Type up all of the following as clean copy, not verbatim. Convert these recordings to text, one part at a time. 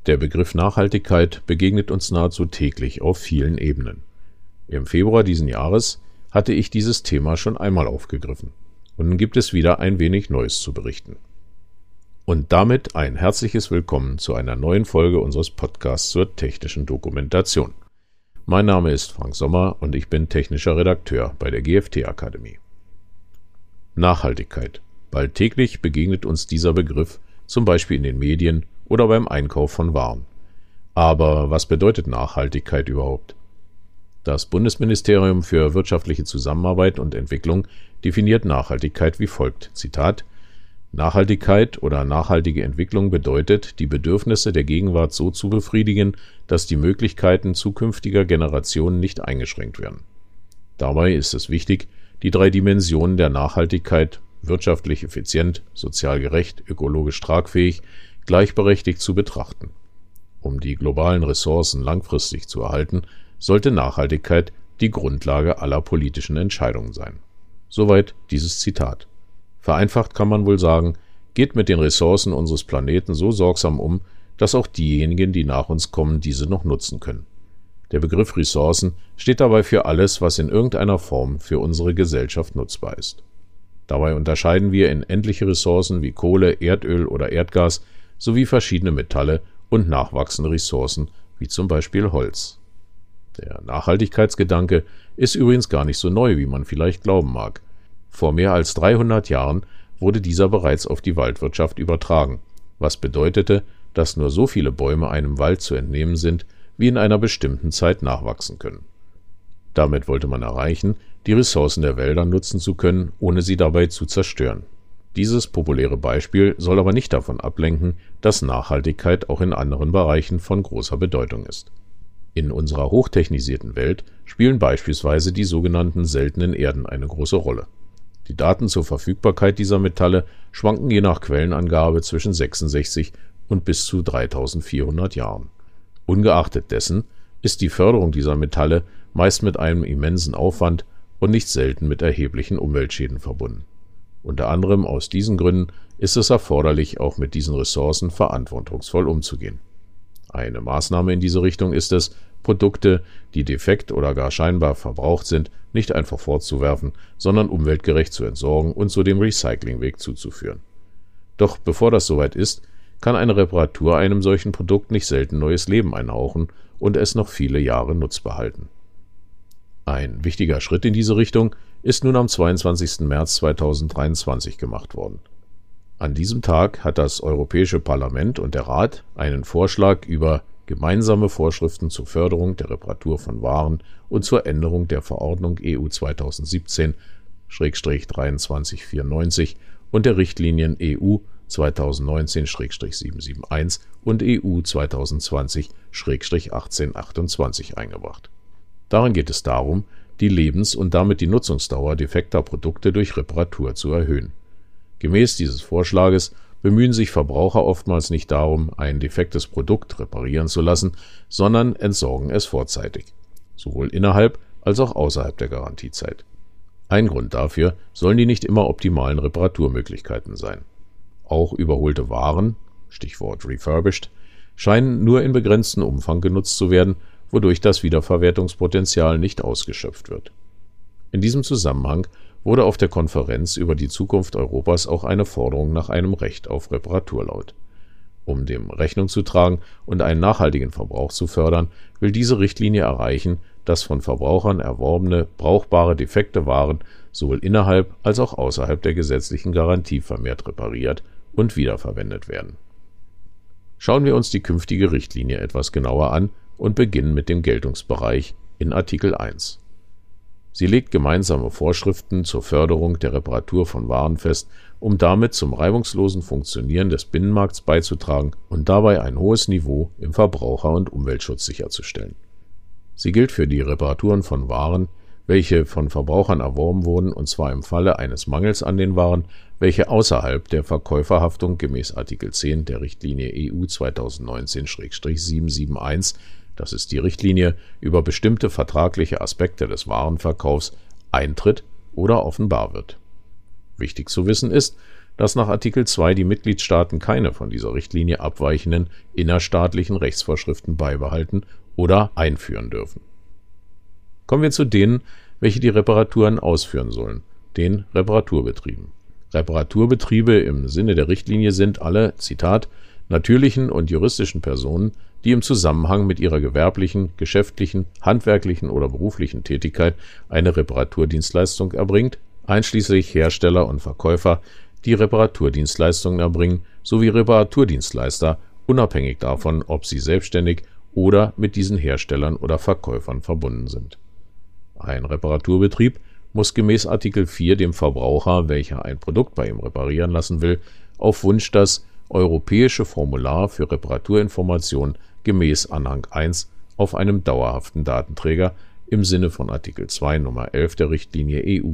Der Begriff Nachhaltigkeit begegnet uns nahezu täglich auf vielen Ebenen. Im Februar diesen Jahres hatte ich dieses Thema schon einmal aufgegriffen. Und nun gibt es wieder ein wenig Neues zu berichten. Und damit ein herzliches Willkommen zu einer neuen Folge unseres Podcasts zur technischen Dokumentation. Mein Name ist Frank Sommer und ich bin technischer Redakteur bei der GFT-Akademie. Nachhaltigkeit. Bald täglich begegnet uns dieser Begriff, zum Beispiel in den Medien oder beim Einkauf von Waren. Aber was bedeutet Nachhaltigkeit überhaupt? Das Bundesministerium für wirtschaftliche Zusammenarbeit und Entwicklung definiert Nachhaltigkeit wie folgt, Zitat: Nachhaltigkeit oder nachhaltige Entwicklung bedeutet, die Bedürfnisse der Gegenwart so zu befriedigen, dass die Möglichkeiten zukünftiger Generationen nicht eingeschränkt werden. Dabei ist es wichtig, die 3 Dimensionen der Nachhaltigkeit – wirtschaftlich effizient, sozial gerecht, ökologisch tragfähig – gleichberechtigt zu betrachten. Um die globalen Ressourcen langfristig zu erhalten, sollte Nachhaltigkeit die Grundlage aller politischen Entscheidungen sein. Soweit dieses Zitat. Vereinfacht kann man wohl sagen, geht mit den Ressourcen unseres Planeten so sorgsam um, dass auch diejenigen, die nach uns kommen, diese noch nutzen können. Der Begriff Ressourcen steht dabei für alles, was in irgendeiner Form für unsere Gesellschaft nutzbar ist. Dabei unterscheiden wir in endliche Ressourcen wie Kohle, Erdöl oder Erdgas sowie verschiedene Metalle und nachwachsende Ressourcen wie zum Beispiel Holz. Der Nachhaltigkeitsgedanke ist übrigens gar nicht so neu, wie man vielleicht glauben mag. Vor mehr als 300 Jahren wurde dieser bereits auf die Waldwirtschaft übertragen, was bedeutete, dass nur so viele Bäume einem Wald zu entnehmen sind, wie in einer bestimmten Zeit nachwachsen können. Damit wollte man erreichen, die Ressourcen der Wälder nutzen zu können, ohne sie dabei zu zerstören. Dieses populäre Beispiel soll aber nicht davon ablenken, dass Nachhaltigkeit auch in anderen Bereichen von großer Bedeutung ist. In unserer hochtechnisierten Welt spielen beispielsweise die sogenannten seltenen Erden eine große Rolle. Die Daten zur Verfügbarkeit dieser Metalle schwanken je nach Quellenangabe zwischen 66 und bis zu 3400 Jahren. Ungeachtet dessen ist die Förderung dieser Metalle meist mit einem immensen Aufwand und nicht selten mit erheblichen Umweltschäden verbunden. Unter anderem aus diesen Gründen ist es erforderlich, auch mit diesen Ressourcen verantwortungsvoll umzugehen. Eine Maßnahme in diese Richtung ist es, Produkte, die defekt oder gar scheinbar verbraucht sind, nicht einfach fortzuwerfen, sondern umweltgerecht zu entsorgen und so dem Recyclingweg zuzuführen. Doch bevor das soweit ist, kann eine Reparatur einem solchen Produkt nicht selten neues Leben einhauchen und es noch viele Jahre nutzbar halten. Ein wichtiger Schritt in diese Richtung ist nun am 22. März 2023 gemacht worden. An diesem Tag hat das Europäische Parlament und der Rat einen Vorschlag über gemeinsame Vorschriften zur Förderung der Reparatur von Waren und zur Änderung der Verordnung EU 2017/2394 und der Richtlinien EU 2019/771 und EU 2020/1828 eingebracht. Darin geht es darum, die Lebens- und damit die Nutzungsdauer defekter Produkte durch Reparatur zu erhöhen. Gemäß dieses Vorschlages bemühen sich Verbraucher oftmals nicht darum, ein defektes Produkt reparieren zu lassen, sondern entsorgen es vorzeitig, sowohl innerhalb als auch außerhalb der Garantiezeit. Ein Grund dafür sollen die nicht immer optimalen Reparaturmöglichkeiten sein. Auch überholte Waren, Stichwort refurbished, scheinen nur in begrenztem Umfang genutzt zu werden, wodurch das Wiederverwertungspotenzial nicht ausgeschöpft wird. In diesem Zusammenhang wurde auf der Konferenz über die Zukunft Europas auch eine Forderung nach einem Recht auf Reparatur laut. Um dem Rechnung zu tragen und einen nachhaltigen Verbrauch zu fördern, will diese Richtlinie erreichen, dass von Verbrauchern erworbene, brauchbare, defekte Waren sowohl innerhalb als auch außerhalb der gesetzlichen Garantie vermehrt repariert und wiederverwendet werden. Schauen wir uns die künftige Richtlinie etwas genauer an und beginnen mit dem Geltungsbereich in Artikel 1. Sie legt gemeinsame Vorschriften zur Förderung der Reparatur von Waren fest, um damit zum reibungslosen Funktionieren des Binnenmarkts beizutragen und dabei ein hohes Niveau im Verbraucher- und Umweltschutz sicherzustellen. Sie gilt für die Reparaturen von Waren, welche von Verbrauchern erworben wurden, und zwar im Falle eines Mangels an den Waren, welche außerhalb der Verkäuferhaftung gemäß Artikel 10 der Richtlinie EU 2019/771, das ist die Richtlinie über bestimmte vertragliche Aspekte des Warenverkaufs, eintritt oder offenbar wird. Wichtig zu wissen ist, dass nach Artikel 2 die Mitgliedstaaten keine von dieser Richtlinie abweichenden innerstaatlichen Rechtsvorschriften beibehalten oder einführen dürfen. Kommen wir zu denen, welche die Reparaturen ausführen sollen, den Reparaturbetrieben. Reparaturbetriebe im Sinne der Richtlinie sind alle, Zitat, natürlichen und juristischen Personen, die im Zusammenhang mit ihrer gewerblichen, geschäftlichen, handwerklichen oder beruflichen Tätigkeit eine Reparaturdienstleistung erbringt, einschließlich Hersteller und Verkäufer, die Reparaturdienstleistungen erbringen, sowie Reparaturdienstleister, unabhängig davon, ob sie selbstständig oder mit diesen Herstellern oder Verkäufern verbunden sind. Ein Reparaturbetrieb muss gemäß Artikel 4 dem Verbraucher, welcher ein Produkt bei ihm reparieren lassen will, auf Wunsch das Europäische Formular für Reparaturinformation gemäß Anhang 1 auf einem dauerhaften Datenträger im Sinne von Artikel 2 Nummer 11 der Richtlinie EU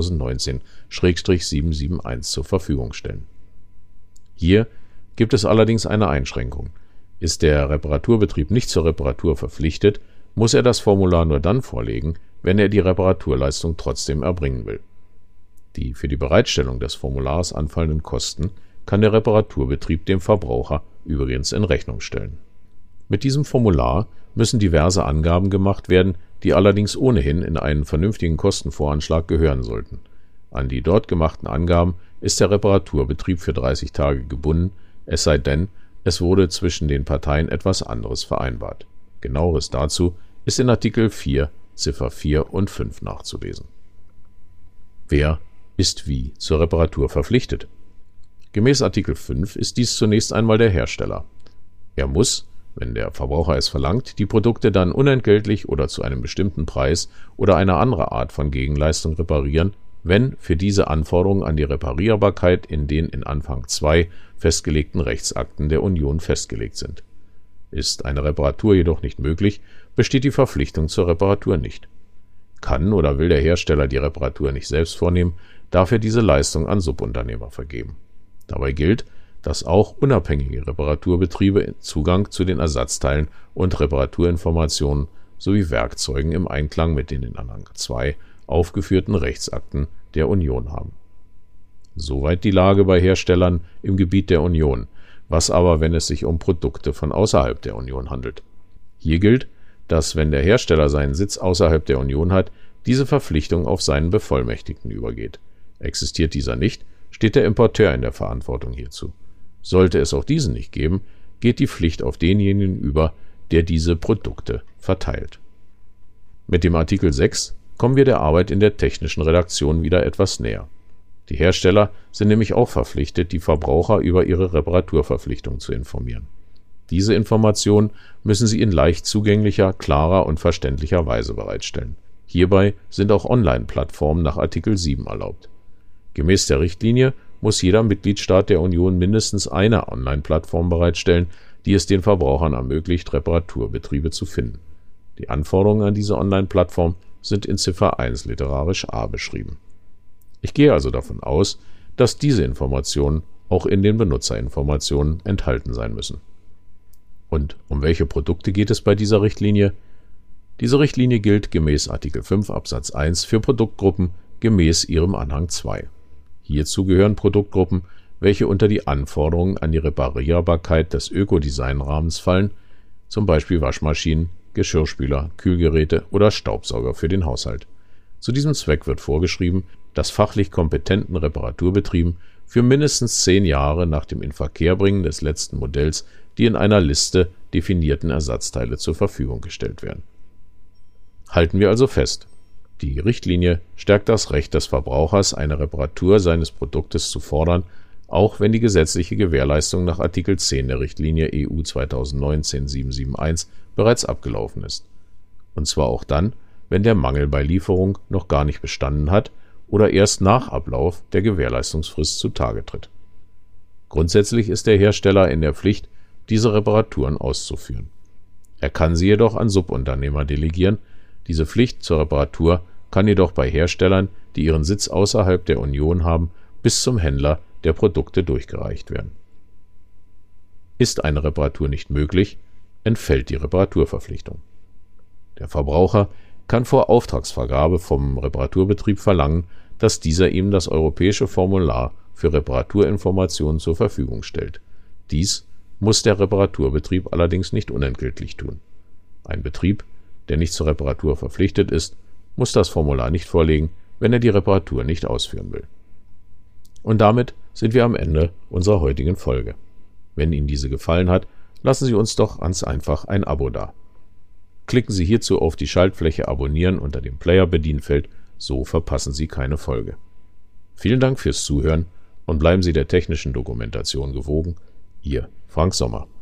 2019/771 zur Verfügung stellen. Hier gibt es allerdings eine Einschränkung. Ist der Reparaturbetrieb nicht zur Reparatur verpflichtet, muss er das Formular nur dann vorlegen, wenn er die Reparaturleistung trotzdem erbringen will. Die für die Bereitstellung des Formulars anfallenden Kosten kann der Reparaturbetrieb dem Verbraucher übrigens in Rechnung stellen. Mit diesem Formular müssen diverse Angaben gemacht werden, die allerdings ohnehin in einen vernünftigen Kostenvoranschlag gehören sollten. An die dort gemachten Angaben ist der Reparaturbetrieb für 30 Tage gebunden, es sei denn, es wurde zwischen den Parteien etwas anderes vereinbart. Genaueres dazu ist in Artikel 4, Ziffer 4 und 5 nachzulesen. Wer ist wie zur Reparatur verpflichtet? Gemäß Artikel 5 ist dies zunächst einmal der Hersteller. Er muss, wenn der Verbraucher es verlangt, die Produkte dann unentgeltlich oder zu einem bestimmten Preis oder einer anderen Art von Gegenleistung reparieren, wenn für diese Anforderungen an die Reparierbarkeit in den in Anhang 2 festgelegten Rechtsakten der Union festgelegt sind. Ist eine Reparatur jedoch nicht möglich, besteht die Verpflichtung zur Reparatur nicht. Kann oder will der Hersteller die Reparatur nicht selbst vornehmen, darf er diese Leistung an Subunternehmer vergeben. Dabei gilt, dass auch unabhängige Reparaturbetriebe Zugang zu den Ersatzteilen und Reparaturinformationen sowie Werkzeugen im Einklang mit den in Anhang 2 aufgeführten Rechtsakten der Union haben. Soweit die Lage bei Herstellern im Gebiet der Union. Was aber, wenn es sich um Produkte von außerhalb der Union handelt? Hier gilt, dass, wenn der Hersteller seinen Sitz außerhalb der Union hat, diese Verpflichtung auf seinen Bevollmächtigten übergeht. Existiert dieser nicht, steht der Importeur in der Verantwortung hierzu. Sollte es auch diesen nicht geben, geht die Pflicht auf denjenigen über, der diese Produkte verteilt. Mit dem Artikel 6 kommen wir der Arbeit in der technischen Redaktion wieder etwas näher. Die Hersteller sind nämlich auch verpflichtet, die Verbraucher über ihre Reparaturverpflichtung zu informieren. Diese Informationen müssen sie in leicht zugänglicher, klarer und verständlicher Weise bereitstellen. Hierbei sind auch Online-Plattformen nach Artikel 7 erlaubt. Gemäß der Richtlinie muss jeder Mitgliedstaat der Union mindestens eine Online-Plattform bereitstellen, die es den Verbrauchern ermöglicht, Reparaturbetriebe zu finden. Die Anforderungen an diese Online-Plattform sind in Ziffer 1 literarisch A beschrieben. Ich gehe also davon aus, dass diese Informationen auch in den Benutzerinformationen enthalten sein müssen. Und um welche Produkte geht es bei dieser Richtlinie? Diese Richtlinie gilt gemäß Artikel 5 Absatz 1 für Produktgruppen gemäß ihrem Anhang 2. Hierzu gehören Produktgruppen, welche unter die Anforderungen an die Reparierbarkeit des Ökodesign-Rahmens fallen, zum Beispiel Waschmaschinen, Geschirrspüler, Kühlgeräte oder Staubsauger für den Haushalt. Zu diesem Zweck wird vorgeschrieben, dass fachlich kompetenten Reparaturbetrieben für mindestens 10 Jahre nach dem Inverkehrbringen des letzten Modells die in einer Liste definierten Ersatzteile zur Verfügung gestellt werden. Halten wir also fest: Die Richtlinie stärkt das Recht des Verbrauchers, eine Reparatur seines Produktes zu fordern, auch wenn die gesetzliche Gewährleistung nach Artikel 10 der Richtlinie EU 2019/771 bereits abgelaufen ist. Und zwar auch dann, wenn der Mangel bei Lieferung noch gar nicht bestanden hat oder erst nach Ablauf der Gewährleistungsfrist zutage tritt. Grundsätzlich ist der Hersteller in der Pflicht, diese Reparaturen auszuführen. Er kann sie jedoch an Subunternehmer delegieren. Diese Pflicht zur Reparatur kann jedoch bei Herstellern, die ihren Sitz außerhalb der Union haben, bis zum Händler der Produkte durchgereicht werden. Ist eine Reparatur nicht möglich, entfällt die Reparaturverpflichtung. Der Verbraucher kann vor Auftragsvergabe vom Reparaturbetrieb verlangen, dass dieser ihm das europäische Formular für Reparaturinformationen zur Verfügung stellt. Dies muss der Reparaturbetrieb allerdings nicht unentgeltlich tun. Ein Betrieb, der nicht zur Reparatur verpflichtet ist, muss das Formular nicht vorlegen, wenn er die Reparatur nicht ausführen will. Und damit sind wir am Ende unserer heutigen Folge. Wenn Ihnen diese gefallen hat, lassen Sie uns doch ganz einfach ein Abo da. Klicken Sie hierzu auf die Schaltfläche Abonnieren unter dem Player-Bedienfeld, so verpassen Sie keine Folge. Vielen Dank fürs Zuhören und bleiben Sie der technischen Dokumentation gewogen. Ihr Frank Sommer.